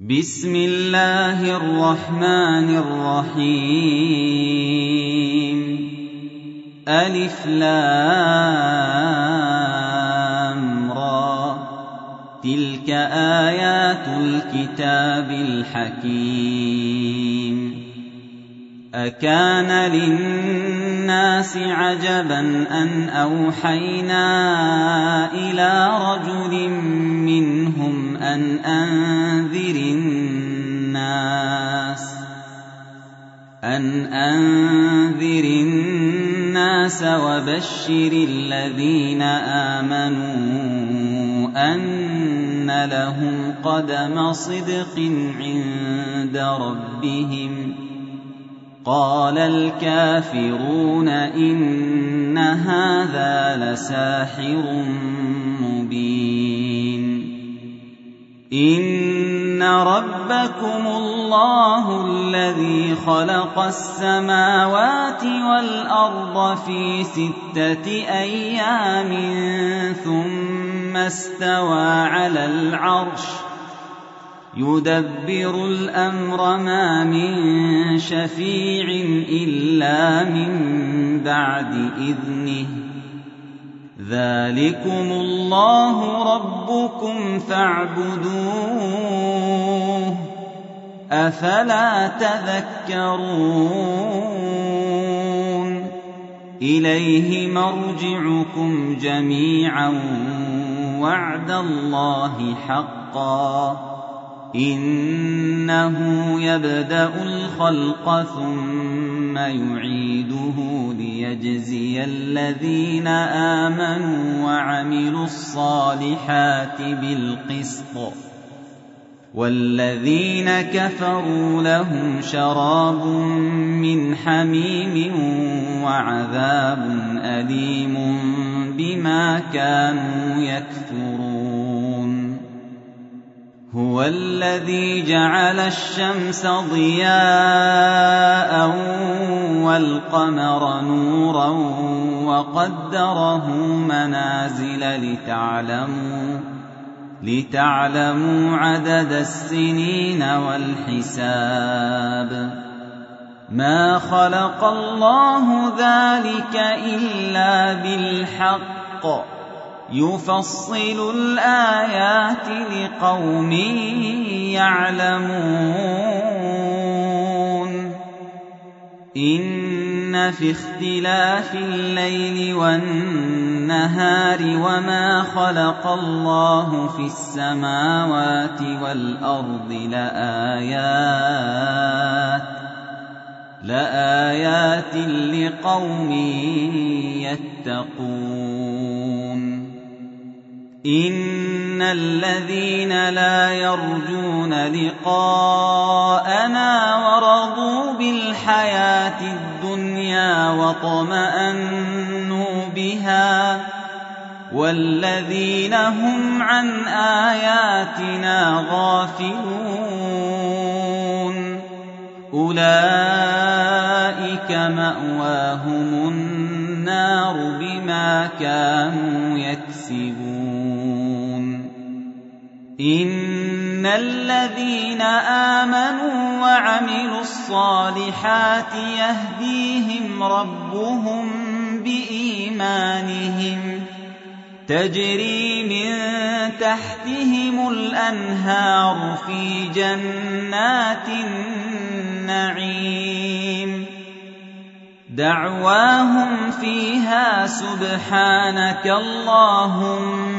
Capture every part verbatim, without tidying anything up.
بسم الله الرحمن الرحيم ألف لام را تلك آيات الكتاب الحكيم أكان للناس عجبا أن أوحينا إلى رجل منهم أن أنذر الناس أن أنذر الناس وبشر الذين آمنوا أن لهم قدم صدق عند ربهم قال الكافرون إن هذا لساحر مبين إن ربكم الله الذي خلق السماوات والأرض في ستة أيام ثم استوى على العرش يدبر الأمر ما من شفيع إلا من بعد إذنه ذلكم الله ربكم فاعبدوه أفلا تذكرون إليه مرجعكم جميعا وعد الله حقا إنه يبدأ الخلق ثم يعيده ليجزي الذين آمنوا وعملوا الصالحات بالقسط والذين كفروا لهم شراب من حميم وعذاب أليم بما كانوا يكفرون هو الذي جعل الشمس ضياء والقمر نورا وقدره منازل لتعلموا لتعلموا عدد السنين والحساب ما خلق الله ذلك إلا بالحق يفصل الآيات لقوم يعلمون إن في اختلاف الليل والنهار وما خلق الله في السماوات والأرض لآيات لآيات لقوم يتقون إن الذين لا يرجون لقاءنا ورضوا بالحياة الدنيا واطمأنوا بها والذين هم عن آياتنا غافلون أولئك مأواهم النار بما كانوا يكسبون إن الذين آمنوا وعملوا الصالحات يهديهم ربهم بإيمانهم تجري من تحتهم الأنهار في جنات النعيم دعواهم فيها سبحانك اللهم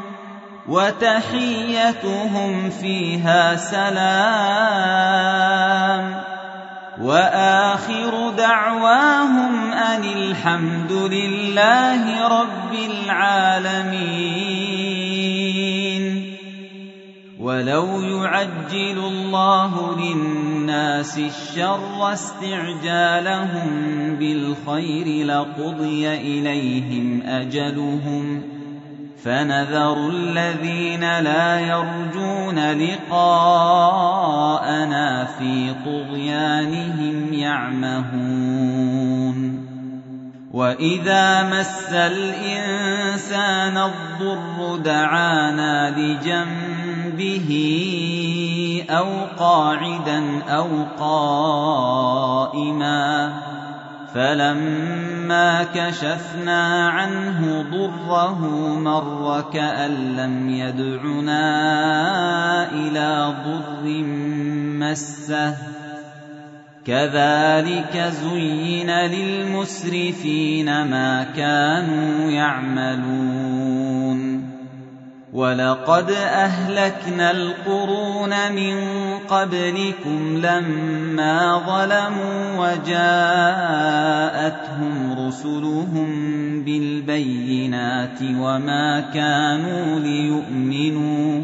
وتحيتهم فيها سلام وآخر دعواهم أن الحمد لله رب العالمين ولو يعجل الله للناس الشر استعجالهم بالخير لقضي إليهم أجلهم فنذر الذين لا يرجون لقاءنا في طغيانهم يعمهون وَإِذَا مَسَّ الْإِنسَانَ الضُّرُّ دَعَانَا لِجَنبِهِ أو قاعدا أو قائما فلما كشفنا عنه ضره مر كأن لم يدعنا إلى ضر مسه كذلك زين للمسرفين ما كانوا يعملون ولقد أهلكنا القرون من قبلكم لما ظلموا وجاءتهم رسلهم بالبينات وما كانوا ليؤمنوا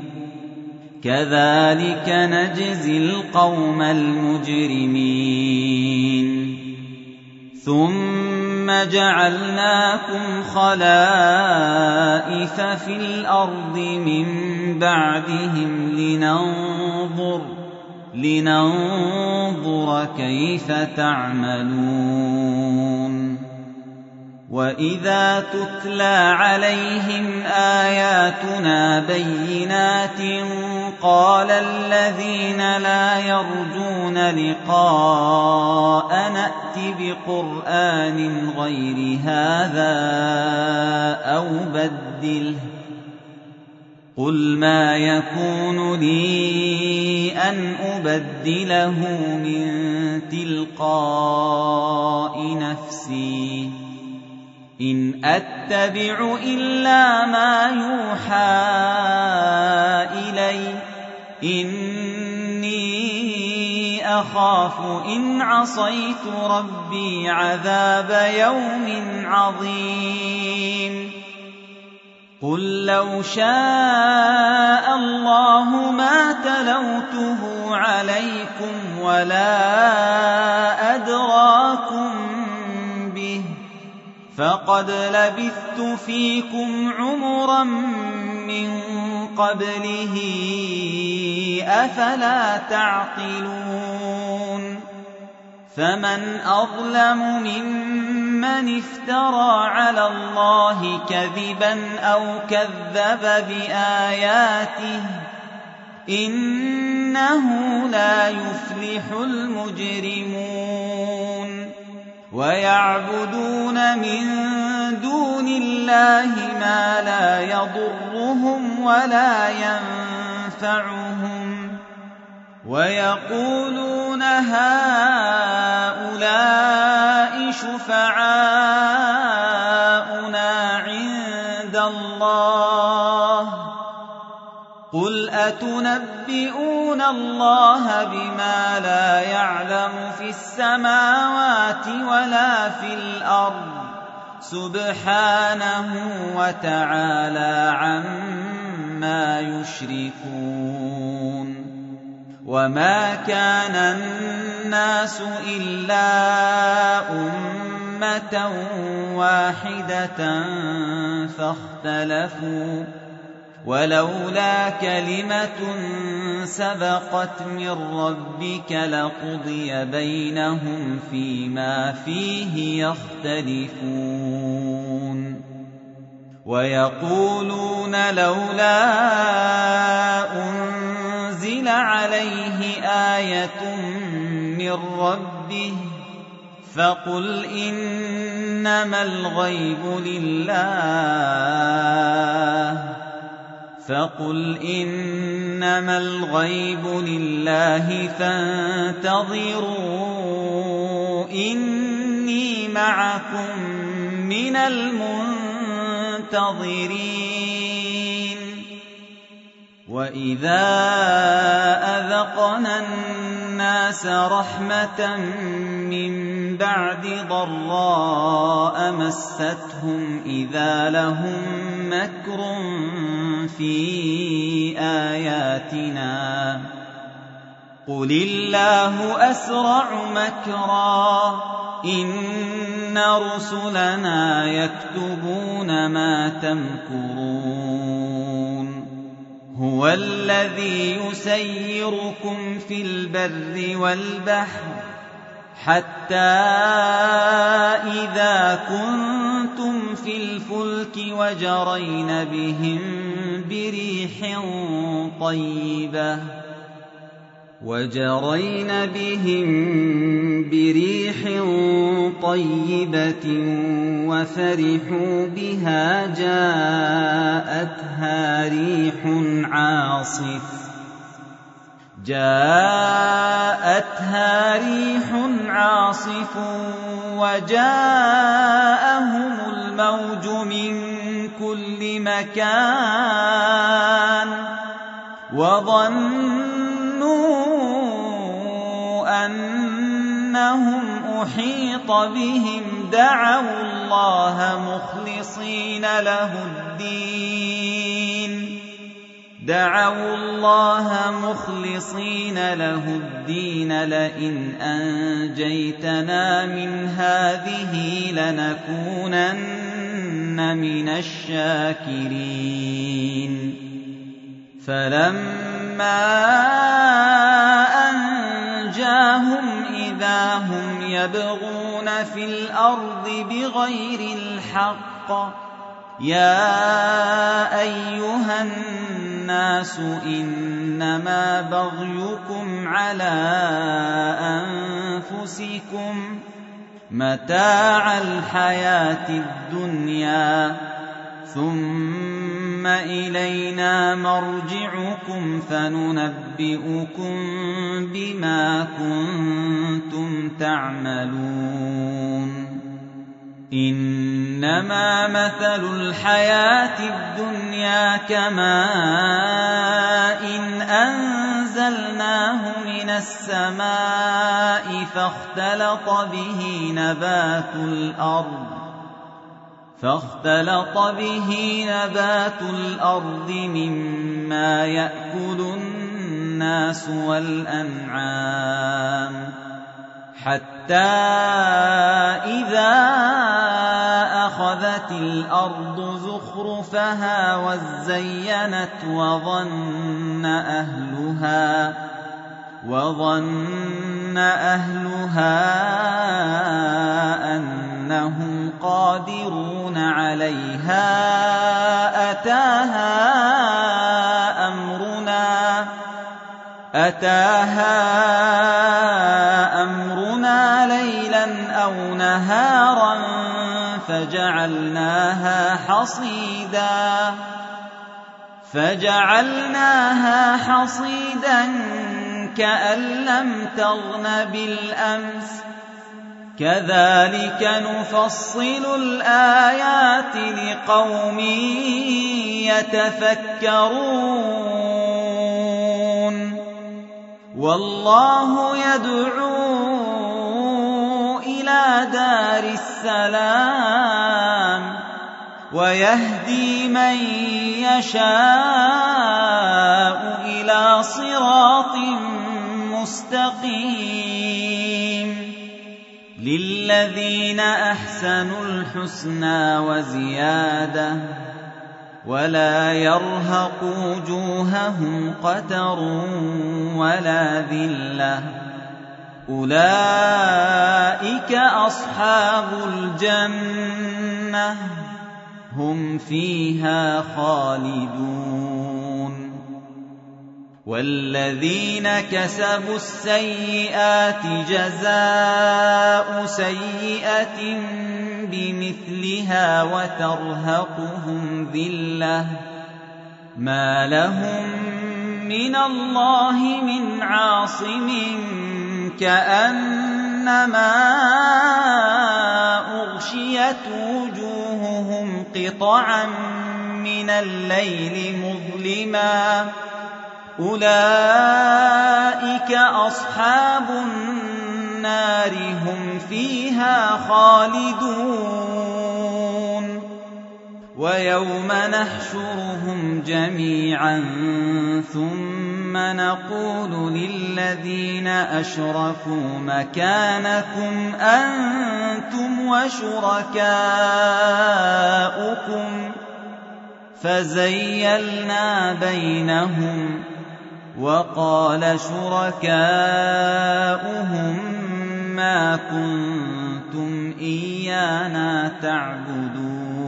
كذلك نجزي القوم المجرمين ثم جعلناكم خلائف في الأرض من بعدهم لننظر لننظر كيف تعملون وإذا تتلى عليهم آياتنا بينات قال الذين لا يرجون لقاء نأت بقرآن غير هذا أو بدله قل ما يكون لي أن أبدله من تلقاء نفسي إن أتبع إلا ما يوحى إلي إني أخاف إن عصيت ربي عذاب يوم عظيم قل لو شاء الله ما تلوته عليكم ولا أدراكم به فقد لبثت فيكم عمرا من قبله أفلا تعقلون فمن أظلم ممن افترى على الله كذبا أو كذب بآياته إنه لا يفلح المجرمون ويعبدون من دون الله ما لا يضرهم ولا ينفعهم ويقولون هؤلاء شفعاؤنا عند الله قل أتنبئون الله بما لا يعلم في السماوات ولا في الأرض سبحانه وتعالى عما يشركون وما كان الناس إلا أمة واحدة فاختلفوا ولولا كلمة سبقت من ربك لقضي بينهم فيما فيه يختلفون ويقولون لولا أنزل عليه آية من ربه فقل إنما الغيب لله فقل إنما الغيب لله فانتظروا إني معكم من المنتظرين وإذا أذقنا الناس رحمة من بعد ضراء مستهم إذا لهم مكر في آياتنا قل الله أسرع مكرا إن رسلنا يكتبون ما تمكرون هو الذي يسيركم في البر والبحر حتى إذا كنتم في الفلك وجرين بهم بريح طيبة وجرين بهم بريح طيبة وفرحوا بها جاءتها ريح عاصف جاءتها ريح عاصف وجاءهم الموج من كل مكان وظنوا أنهم أحيط بهم دعوا الله مخلصين له الدين دعوا الله مخلصين له الدين لئن أنجيتنا من هذه لنكونن من الشاكرين فلما أنجاهم إذا هم يبغون في الأرض بغير الحق يا أيها الناس إنما بغيكم على أنفسكم متاع الحياة الدنيا ثم إلينا مرجعكم فننبئكم بما كنتم تعملون إنما مثل الحياة الدنيا كماء إن أنزلناه من السماء فاختلط به نبات الأرض فاختلط به نبات الأرض مما يأكل الناس والأنعام حتى إذا أخذت الأرض زخرفها وزينت وظن أهلها وظن أهلها أنهم قادرون عليها أتاها أمرنا أتاها أمرنا ليلا أو نهارا فجعلناها حصيدا فجعلناها حصيدا كأن لم تغن بالأمس كذلك نفصل الآيات لقوم يتفكرون والله يدعو إلى دار السلام ويهدي من يشاء إلى صراط مستقيم للذين أحسنوا الحسنى وزيادة ولا يرهق وجوههم قتر ولا ذلة أولئك أصحاب الجنة هم فيها خالدون والذين كسبوا السيئات جزاء سيئة بمثلها وترهقهم ذلة ما لهم من الله من عاصم كأنما أغشيت وجوههم قطعا من الليل مظلما أولئك أصحاب النار هم فيها خالدون ويوم نحشرهم جميعا ثم نقول للذين أشركوا مكانكم أنتم وشركاؤكم فزيلنا بينهم وقال شركاؤهم ما كنتم إيانا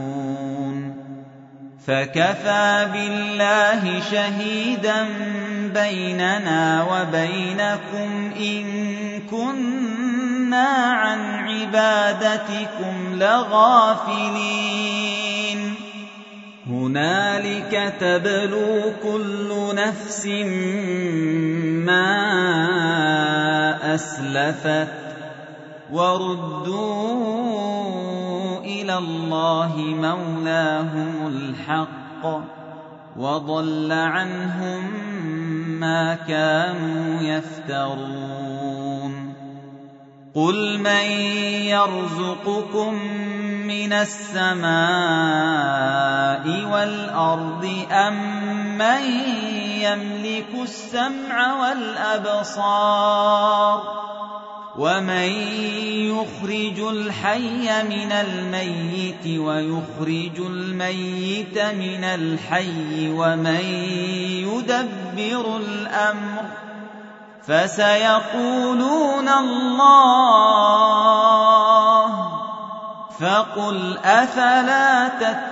تعبدون فكفى بالله شهيدا بيننا وبينكم إن كنا عن عبادتكم لغافلين هنالك تبلو كل نفس ما أسلفت وردوا إلى الله مولاهم الحق وضل عنهم ما كانوا يفترون قل من يرزقكم من السماء والأرض أم من يملك السمع والأبصار ومن يخرج الحي من الميت ويخرج الميت من الحي ومن يدبر الأمر فسيقولون الله فقل أفلا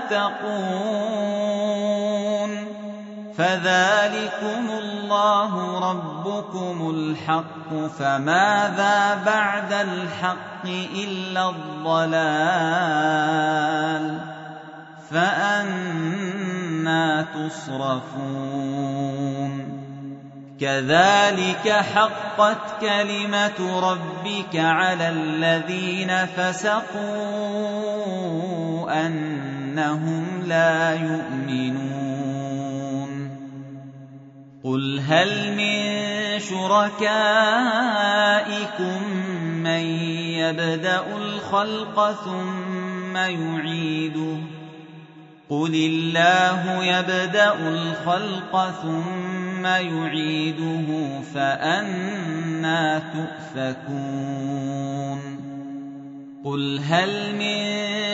تتقون فذلكم الله ربكم الحق فماذا بعد الحق إلا الضلال فأنى تصرفون كذلك حقت كلمة ربك على الذين فسقوا أنهم لا يؤمنون قل هل من شركائكم من يبدأ الخلق ثم يعيده قل الله يبدأ الخلق ثم يعيده فأنى تؤفكون قل هل من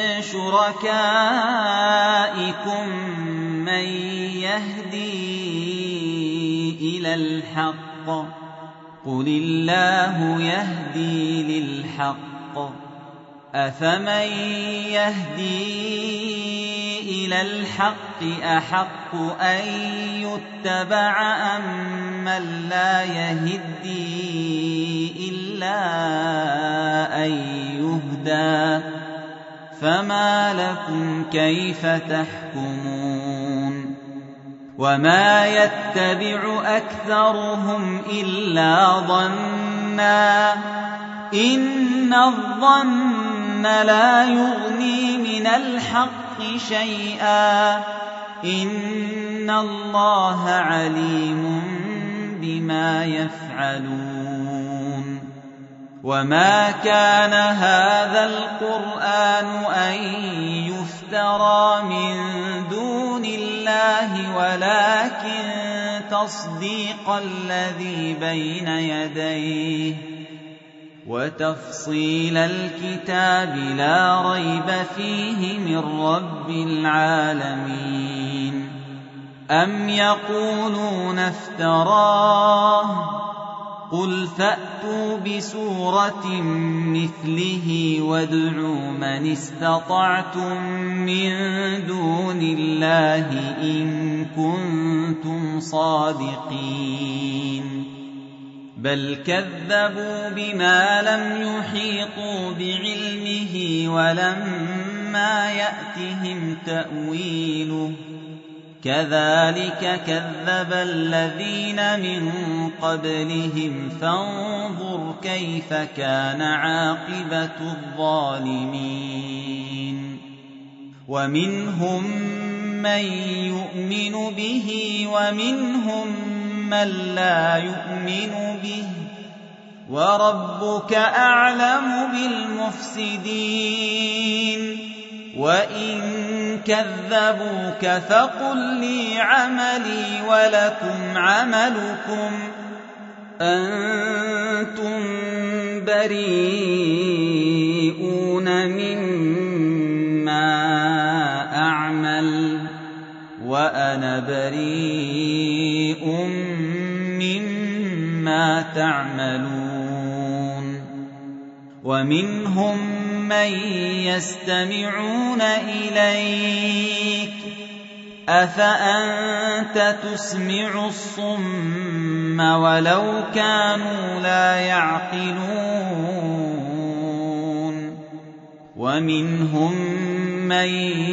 شركائكم من يهدي إلى الحق قل الله يهدي للحق أفمن يهدي إلى الحق أحق أن يتبع أم من لا يهدي إلا أن يهدى فما لكم كيف تحكمون وما يتبع أكثرهم إلا ظنّا إن الظن لا يغني من الحق شيئا إن الله عليم بما يفعلون وما كان هذا القرآن أن يفترى من دون الله ولكن تصديق الذي بين يديه وتفصيل الكتاب لا ريب فيه من رب العالمين أم يقولون افتراه قل فأتوا بسورة مثله وادعوا من استطعتم من دون الله إن كنتم صادقين بل كذبوا بما لم يحيطوا بعلمه ولما يأتهم تأويله كذلك كذب الذين من قبلهم فانظر كيف كان عاقبة الظالمين ومنهم من يؤمن به ومنهم من لا يؤمن به وربك أعلم بالمفسدين وإن كذبوك فقل لي عملي ولكم عملكم أنتم بريئون مما أعمل وأنا بريء مما تعملون ومنهم من يستمعون إليك أفأنت تسمع الصم ولو كانوا لا يعقلون ومنهم من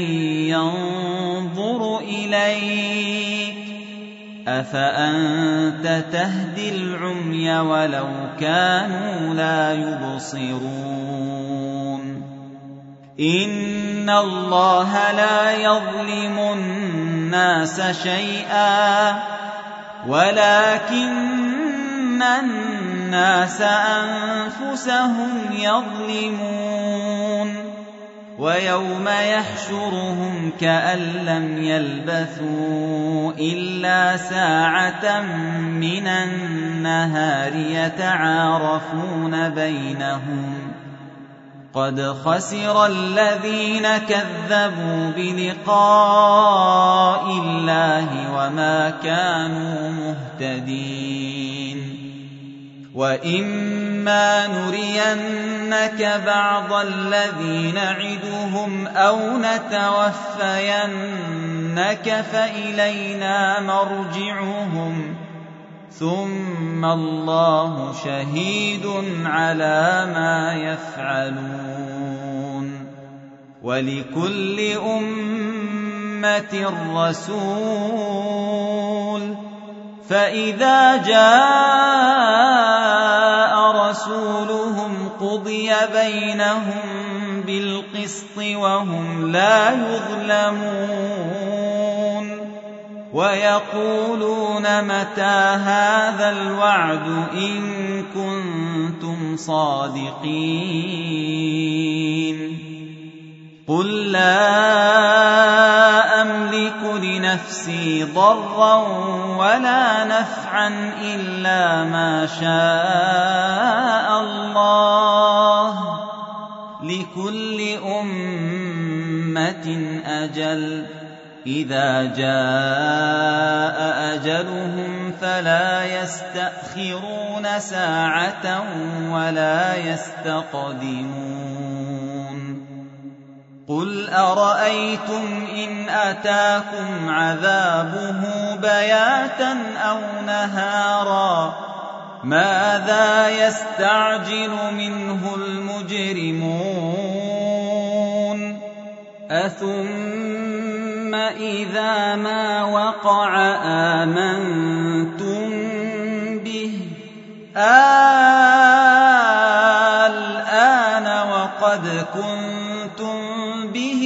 ينظر إليك أفأنت تهدي العمي ولو كانوا لا يبصرون إن الله لا يظلم الناس شيئا ولكن الناس أنفسهم يظلمون ويوم يحشرهم كأن لم يلبثوا إلا ساعة من النهار يتعارفون بينهم قد خسر الذين كذبوا بلقاء الله وما كانوا مهتدين وإما نرينك بعض الذي نعدهم أو نتوفينك فإلينا مرجعهم ثم الله شهيد على ما يفعلون ولكل أمة رسول فإذا جاء رسولهم قضي بينهم بالقسط وهم لا يظلمون ويقولون متى هذا الوعد إن كنتم صادقين قل لا أملك لنفسي ضرا ولا نفعا إلا ما شاء الله لكل أمة أجل إذا جاء أجلهم فلا يستأخرون ساعة ولا يستقدمون قل أرأيتم إن أتاكم عذابه بياتا أو نهارا ماذا يستعجل منه المجرمون أثم إذا ما وقع آمنتم به الآن وقد كنتم به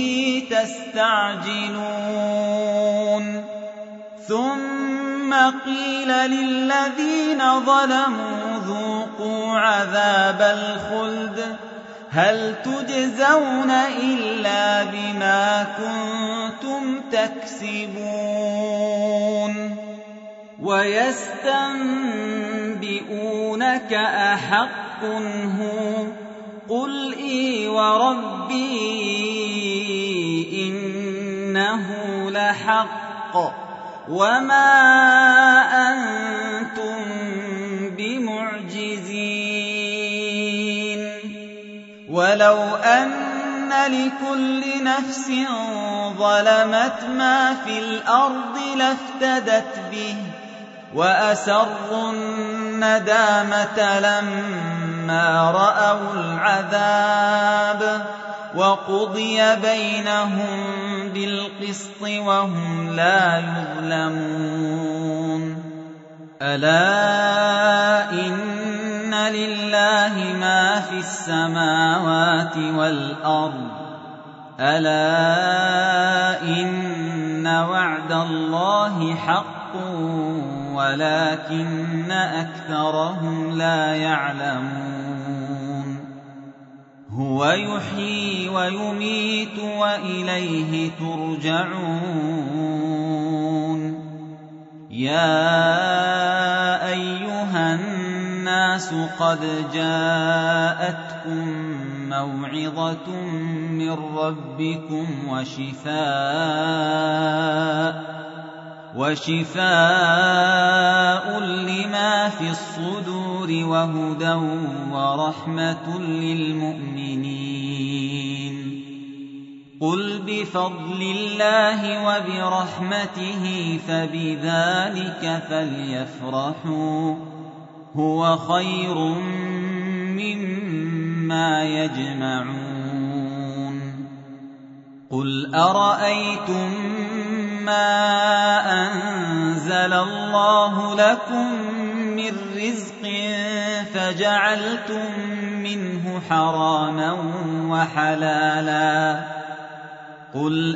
تستعجلون ثم قيل للذين ظلموا ذوقوا عذاب الخلد هل تجزون إلا بما كنتم تكسبون ويستنبئونك أحق هو قل إي وربي إنه لحق وما أنتم بمعجزين ولو أن لكل نفس ظلمت ما في الأرض لافتدت به وأسروا الندامة لما رأوا العذاب وقضي بينهم بالقسط وهم لا يظلمون ألا إن لله ما في السماوات والأرض ألا إن وعد الله حق ولكن أكثرهم لا يعلمون هو يحيي ويميت وإليه ترجعون يا أيها الناس قد جاءتكم موعظة من ربكم وشفاء وشفاء لما في الصدور وهدى ورحمة للمؤمنين قُلْ بِفَضْلِ اللَّهِ وَبِرَحْمَتِهِ فَبِذَلِكَ فَلْيَفْرَحُوا هُوَ خَيْرٌ مِّمَّا يَجْمَعُونَ قُلْ أَرَأَيْتُم مَّا أَنزَلَ اللَّهُ لَكُم مِّن رِّزْقٍ فَجَعَلْتُم مِّنْهُ حَرَامًا وَحَلَالًا قُلْ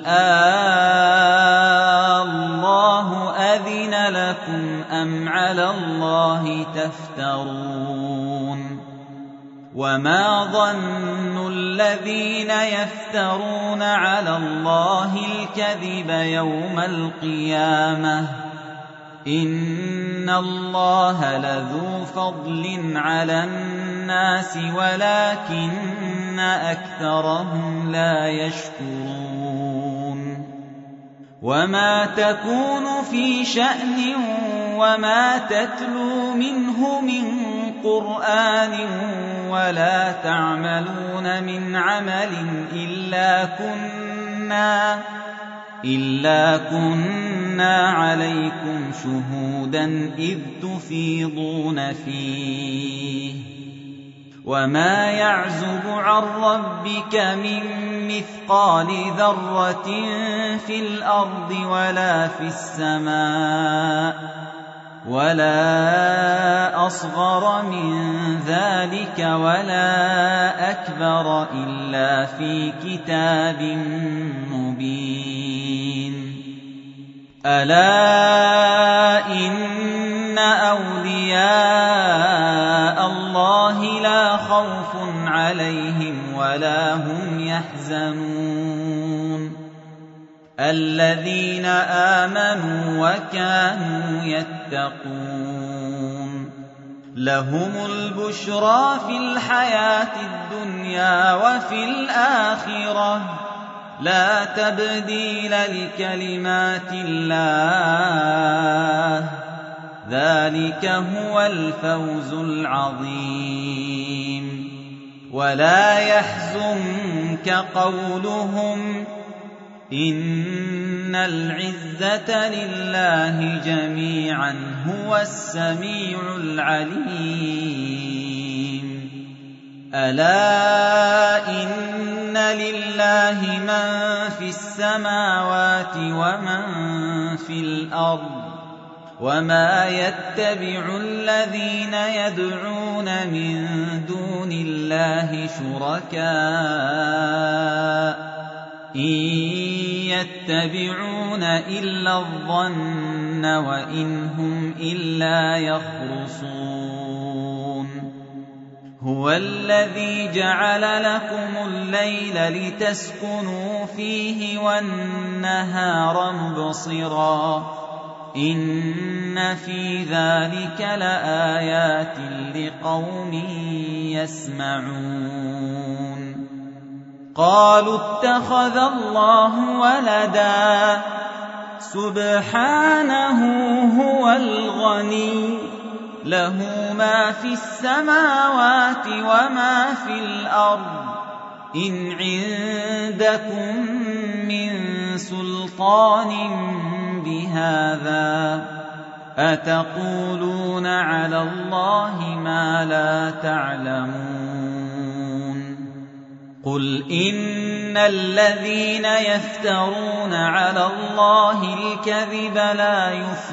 آللَّهُ أَذِنَ لَكُمْ أَمْ عَلَى اللَّهِ تَفْتَرُونَ وَمَا ظَنُّ الَّذِينَ يَفْتَرُونَ عَلَى اللَّهِ الْكَذِبَ يَوْمَ الْقِيَامَةِ إِنَّ اللَّهَ لَذُو فَضْلٍ عَلَى النَّاسِ وَلَكِنَّ أَكْثَرَهُمْ لَا يَشْكُرُونَ وَمَا تَكُونُ فِي شَأْنٍ وَمَا تَتْلُو مِنْهُ مِنْ قُرْآنٍ وَلَا تَعْمَلُونَ مِنْ عَمَلٍ إِلَّا كُنَّا إِلَّا كُنَّا عَلَيْكُمْ شُهُودًا إِذْ تُفِيضُونَ فِيهِ وَمَا يَعْزُبُ عَن رَّبِّكَ مِن مِّثْقَالِ ذَرَّةٍ فِي الْأَرْضِ وَلَا فِي السَّمَاءِ وَلَا أَصْغَرَ مِن ذَلِكَ وَلَا أَكْبَرَ إِلَّا فِي كِتَابٍ مُّبِينٍ أَلَا إِنَّ أَوْلِيَاءَ اللَّهِ لَا خَوْفٌ عَلَيْهِمْ وَلَا هُمْ يَحْزَنُونَ الَّذِينَ آمَنُوا وَكَانُوا يَتَّقُونَ لَهُمُ الْبُشْرَىٰ فِي الْحَيَاةِ الدُّنْيَا وَفِي الْآخِرَةِ لَا تَبْدِيلَ لِكَلِمَاتِ اللَّهِ ذَلِكَ هُوَ الْفَوْزُ الْعَظِيمُ وَلَا يَحْزُنكَ قَوْلُهُمْ إِنَّ الْعِزَّةَ لِلَّهِ جَمِيعًا هُوَ السَّمِيعُ الْعَلِيمُ أَلَا إِنَّ لِلَّهِ مَن فِي السَّمَاوَاتِ وَمَن فِي الْأَرْضِ وَمَا يَتَّبِعُ الَّذِينَ يَدْعُونَ مِن دُونِ اللَّهِ شُرَكَاءَ إِن يَتَّبِعُونَ إِلَّا الظَّنَّ وَإِنْ هُمْ إِلَّا يَخْرُصُونَ هُوَ الَّذِي جَعَلَ لَكُمُ اللَّيْلَ لِتَسْكُنُوا فِيهِ وَالنَّهَارَ مُبْصِرًا إِنَّ فِي ذَلِكَ لَآيَاتٍ لِقَوْمٍ يَسْمَعُونَ قَالُوا اتَّخَذَ اللَّهُ وَلَدًا سُبْحَانَهُ هُوَ الْغَنِيُّ لَهُ مَا فِي السَّمَاوَاتِ وَمَا فِي الْأَرْضِ إِنْ عِندَكُم مِّن سُلْطَانٍ بِهَٰذَا أَتَقُولُونَ عَلَى اللَّهِ مَا لَا تَعْلَمُونَ قُلْ إِنَّ الَّذِينَ يَفْتَرُونَ عَلَى اللَّهِ الْكَذِبَ لَا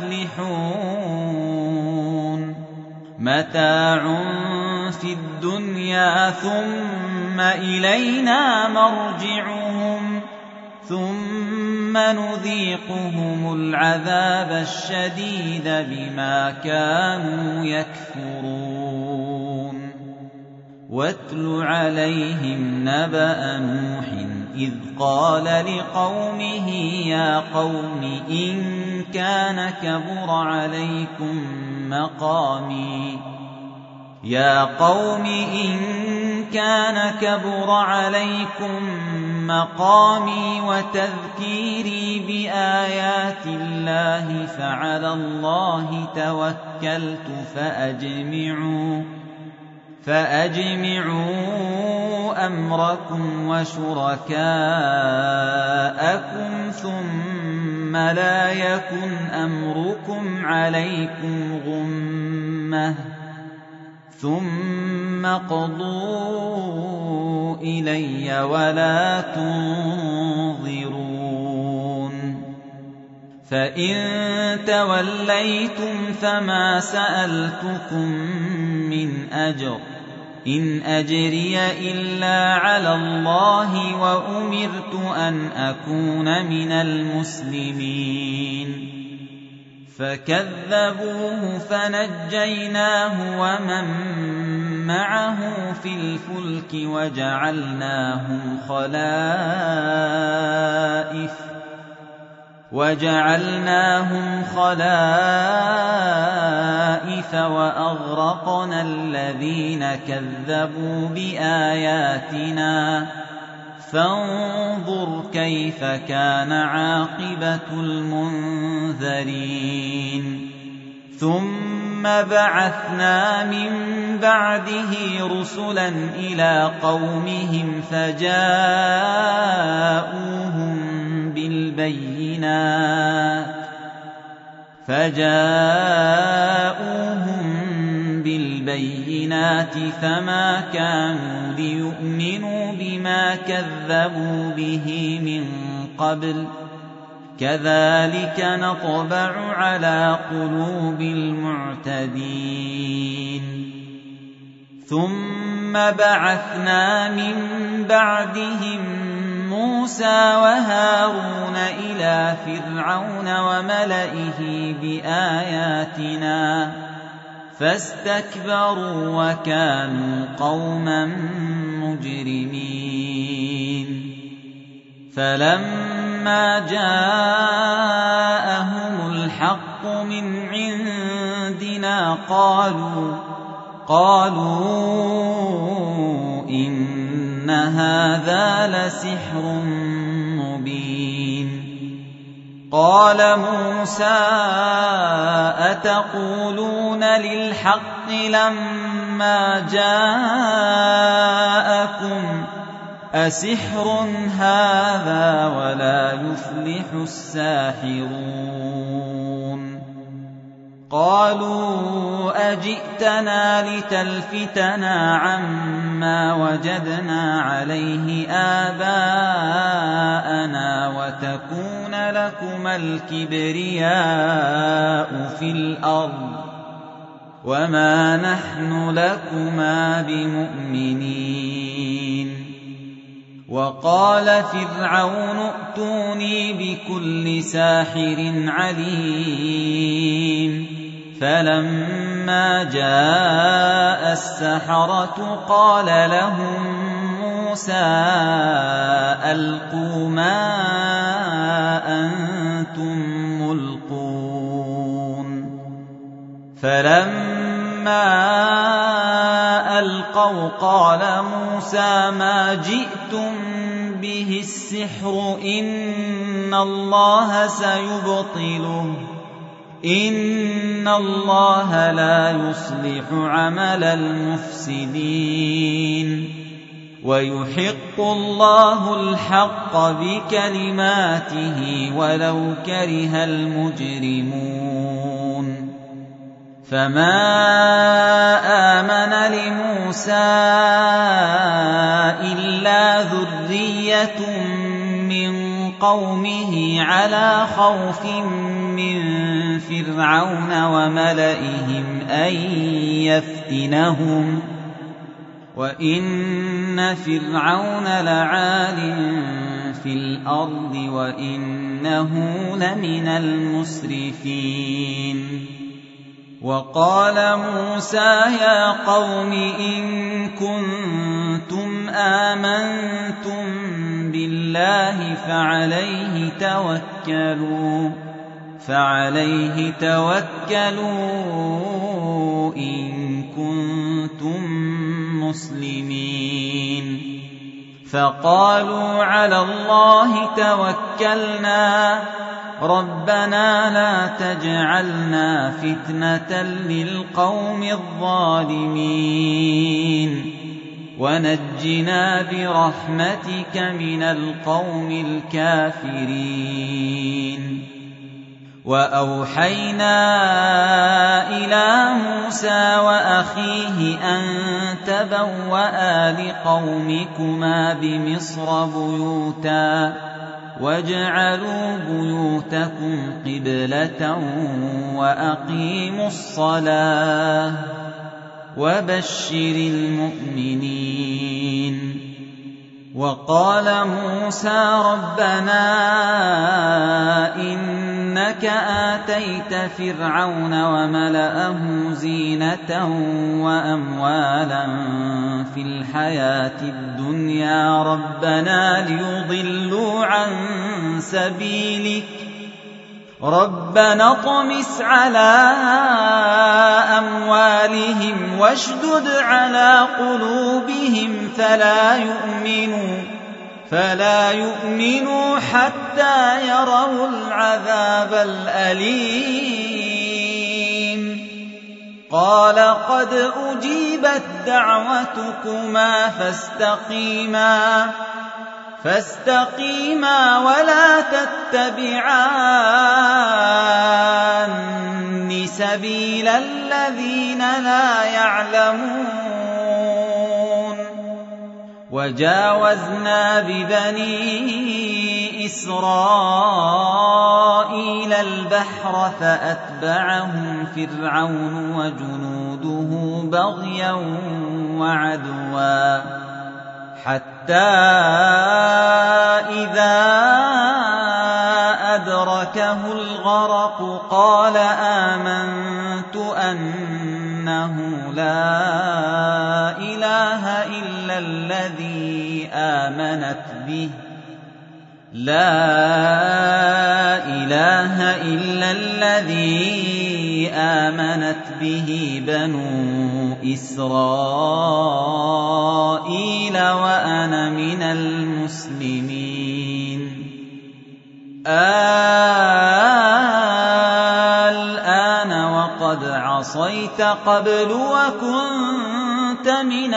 يُفْلِحُونَ مَتَاعٌ فِي الدُّنْيَا ثُمَّ إِلَيْنَا مَرْجِعُهُمْ ثُمَّ نُذِيقُهُمُ الْعَذَابَ الشَّدِيدَ بِمَا كَانُوا يَكْفُرُونَ وَاتْلُ عَلَيْهِمْ نَبَأَ نُوحٍ إِذْ قَالَ لِقَوْمِهِ يَا قَوْمِ إِن كَانَ كَبُرَ عَلَيْكُم مَّقَامِي يَا قَوْمِ إِن كَانَ كَبُرَ عَلَيْكُم مَّقَامِي وَتَذْكِيرِي بِآيَاتِ اللَّهِ فَعَلَى اللَّهِ تَوَكَّلْتُ فَأَجْمِعُوا فَأَجْمِعُوا وَأَسِرُّوا أَمْرَكُمْ وَشُرَكَاءَكُمْ ثُمَّ لَا يَكُنْ أَمْرُكُمْ عَلَيْكُمْ غُمَّةً ثُمَّ اقْضُوا إِلَيَّ وَلَا تُنظِرُونِ فَإِن تَوَلَّيْتُمْ فَمَا سَأَلْتُكُم مِّنْ أَجْرٍ إِنْ أَجْرِيَ إِلَّا عَلَى اللَّهِ وَأُمِرْتُ أَنْ أَكُونَ مِنَ الْمُسْلِمِينَ فَكَذَّبُوهُ فَنَجَّيْنَاهُ وَمَن مَّعَهُ فِي الْفُلْكِ وَجَعَلْنَاهُمْ خَلَائِفَ وَجَعَلْنَاهُمْ خَلَائِفَ وَأَغْرَقْنَا الَّذِينَ كَذَّبُوا بِآيَاتِنَا فَانظُرْ كَيْفَ كَانَ عَاقِبَةُ الْمُنذَرِينَ ثُمَّ بَعَثْنَا مِن بَعْدِهِ رُسُلًا إِلَىٰ قَوْمِهِمْ فَجَاءُوهُم بِالْبَيِّنَاتِ فَجَاءُوهُمْ بِالْبَيِّنَاتِ فَمَا كَانُوا لِيُؤْمِنُوا بِمَا كَذَّبُوا بِهِ مِن قَبْلُ كَذَلِكَ نَطْبَعُ عَلَىٰ قُلُوبِ الْمُعْتَدِينَ ثُمَّ بَعَثْنَا مِن بَعْدِهِم مُوسَىٰ وَهَارُونَ إِلَىٰ فِرْعَوْنَ وَمَلَئِهِ بِآيَاتِنَا فَاسْتَكْبَرُوا وَكَانُوا قَوْمًا مُجْرِمِينَ فَلَمَّا جَاءَهُمُ الْحَقُّ مِنْ عِندِنَا قَالُوا قَالُوا إِنَّ هَٰذَا لَسِحْرٌ مُّبِينٌ قَالَ مُوسَىٰ أَتَقُولُونَ لِلْحَقِّ لَمَّا جَاءَكُمْ أَسِحْرٌ هَٰذَا وَلَا يُفْلِحُ السَّاحِرُونَ قَالُوا أَجِئْتَنَا لِتَلْفِتَنَا عَمَّا وَجَدْنَا عَلَيْهِ آبَاءَنَا وَتَكُونَ لَكُمَا الْكِبْرِيَاءُ فِي الْأَرْضِ وَمَا نَحْنُ لَكُمَا بِمُؤْمِنِينَ وَقَالَ فِرْعَوْنُ ائْتُونِي بِكُلِّ سَاحِرٍ عَلِيمٍ فَلَمَّا جَاءَ السَّحَرَةُ قَالَ لَهُم مُّوسَىٰ أَلْقُوا مَا أَنتُم مُّلْقُونَ فَلَمَّا أَلْقَوْا قَالَ مُوسَىٰ مَا جِئْتُم بِهِ السِّحْرُ إِنَّ اللَّهَ سَيُبْطِلُهُ إِنَّ اللَّهَ لَا يُصْلِحُ عَمَلَ الْمُفْسِدِينَ وَيُحِقُّ اللَّهُ الْحَقَّ بِكَلِمَاتِهِ وَلَوْ كَرِهَ الْمُجْرِمُونَ فَمَا آمَنَ لِمُوسَىٰ إِلَّا ذُرِّيَّةٌ مِّن قَوْمِهِ عَلَىٰ خَوْفٍ مِّن فِرْعَوْنَ وَمَلَئِهِمْ أَن يَفْتِنَهُمْ وَإِنَّ فِرْعَوْنَ لَعَالٍ فِي الْأَرْضِ وَإِنَّهُ لَمِنَ الْمُسْرِفِينَ وَقَالَ مُوسَىٰ يَا قَوْمِ إِن كُنتُمْ آمَنتُم بِاللَّهِ فَعَلَيْهِ تَوَكَّلُوا فَعَلَيْهِ تَوَكَّلُوا إِن كُنتُم مُّسْلِمِينَ فَقَالُوا عَلَى اللَّهِ تَوَكَّلْنَا رَبَّنَا لَا تَجْعَلْنَا فِتْنَةً لِّلْقَوْمِ الظَّالِمِينَ ونجنا برحمتك من القوم الكافرين. وأوحينا إلى موسى وأخيه أن تبوأ لقومكما بمصر بيوتا واجعلوا بيوتكم قبلة وأقيموا الصلاة وبشر المؤمنين. وقال موسى ربنا إنك آتيت فرعون وملأه زينة وأموالا في الحياة الدنيا ربنا ليضلوا عن سبيلك ربنا اطمس على أموالهم واشدد على قلوبهم فلا يؤمنوا فلا يؤمنوا حتى يروا العذاب الأليم. قال قد أجيبت دعوتكما فاستقيما فاستقيما ولا تتبعان سبيل الذين لا يعلمون. وجاوزنا ببني إسرائيل البحر فأتبعهم فرعون وجنوده بغيا وعدوا حتى إذا أدركه الغرق قال آمنت أنه لا إله إلا الذي آمنت به لا إله إلا الذي آمنت به بنو إسرائيل وأنا من المسلمين. الآن وقد عصيت قبل وكنت من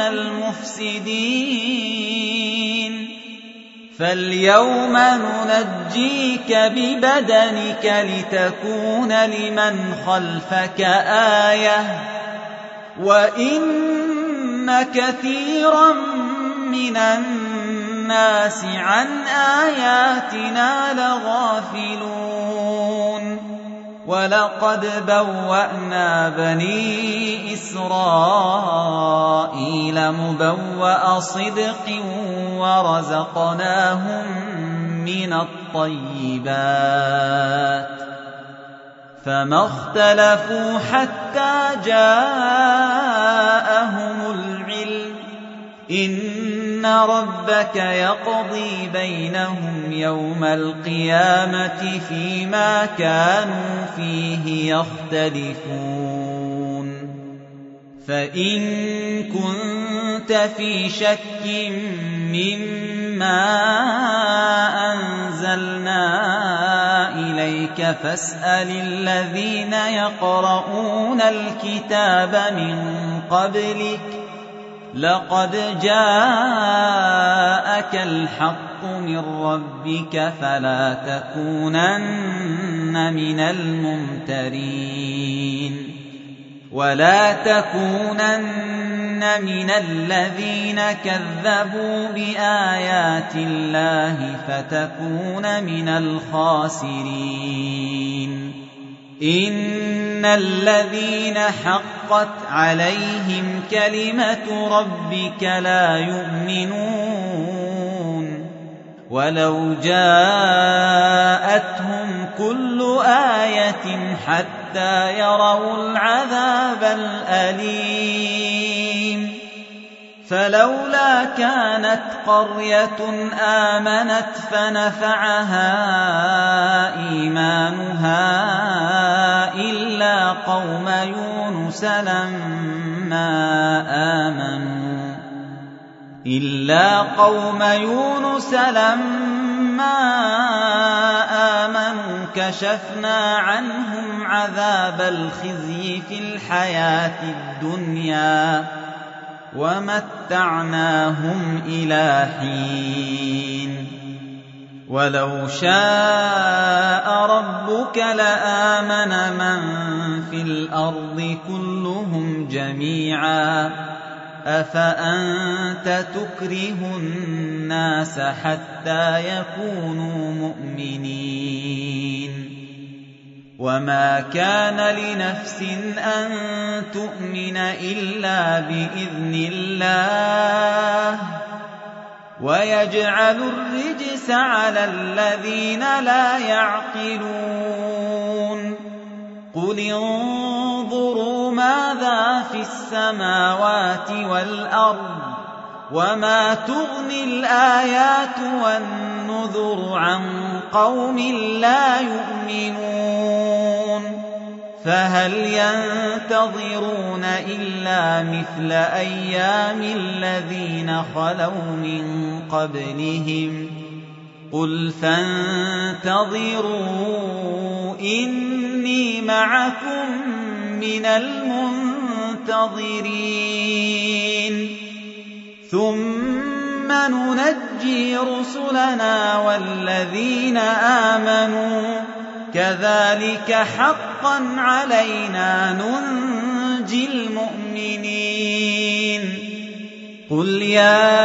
المفسدين فاليوم ننجيك ببدنك لتكون لمن خلفك آية وإن كثيرا من الناس عن آياتنا لغافلون. ولقد بوأنا بني إسرائيل مبوأ صدق ورزقناهم من الطيبات فما اختلفوا حتى جاءهم العلم إن ربك يقضي بينهم يوم القيامة فيما كانوا فيه يختلفون. فإن كنت في شك مما أنزلنا إليك فاسأل الذين يقرؤون الكتاب من قبلك لقد جاءك الحق من ربك فلا تكونن من الممترين ولا تكونن من الذين كذبوا بآيات الله فتكون من الخاسرين. إن الذين حقت عليهم كلمة ربك لا يؤمنون ولو جاءتهم كل آية حتى يروا العذاب الأليم. فلولا كانت قرية آمنت فنفعها إيمانها إلا قوم يونس لما آمنوا إلا قوم يونس لما آمنوا كشفنا عنهم عذاب الخزي في الحياة الدنيا ومتعناهم إلى حين ولو شاء ربك لآمن من في الأرض كلهم جميعا أفأنت تكره الناس حتى يكونوا مؤمنين وما كان لنفس أن تؤمن إلا بإذن الله ويجعل الرجس على الذين لا يعقلون قل انظروا ماذا في السماوات والأرض وما تغني الآيات والنذر عن قوم لا يؤمنون فهل ينتظرون إلا مثل أيام الذين خلوا من قبلهم قل فانتظروا إني معكم من المنتظرين ثم ننجي رسلنا والذين آمنوا كذلك حقا علينا ننجي المؤمنين قل يا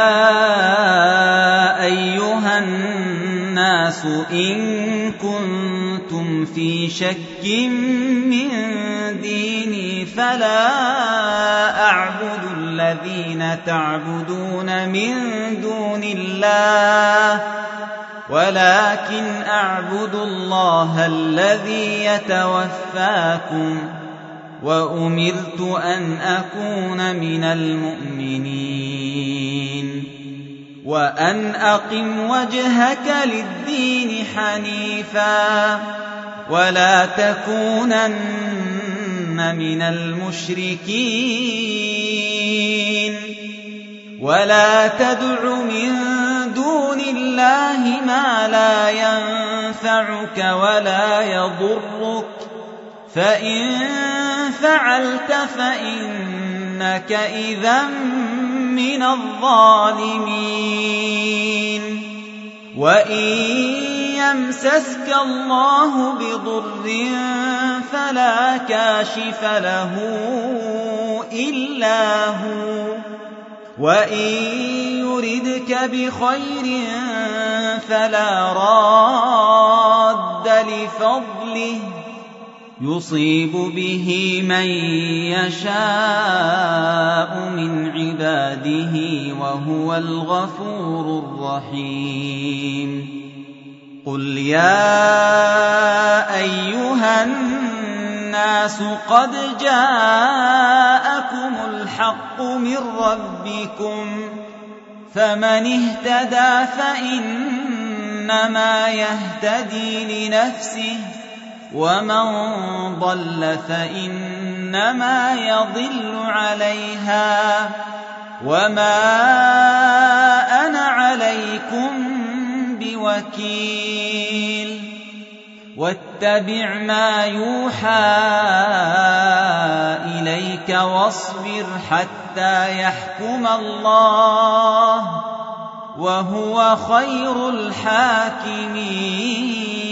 أيها الناس إن كنتم في شك من ديني فلا أعبد الذين تعبدون من دون الله ولكن أعبد الله الذي يتوفاكم وأمرت أن أكون من المؤمنين وأن أقم وجهك للدين حنيفا ولا تكونن من المشركين ولا تدع من دون الله ما لا ينفعك ولا يضرك فإن فعلت فإنك إذا من الظالمين وإن يمسسك الله بضر فلا كاشف له إلا هو وإن يردك بخير فلا راد لفضله يصيب به من يشاء من عباده وهو الغفور الرحيم قل يا أيها الناس قد جاءكم الحق من ربكم فمن اهتدى فإنما يهتدي لنفسه ومن ضل فإنما يضل عليها وما أنا عليكم بوكيل واتبع ما يوحى إليك واصبر حتى يحكم الله وهو خير الحاكمين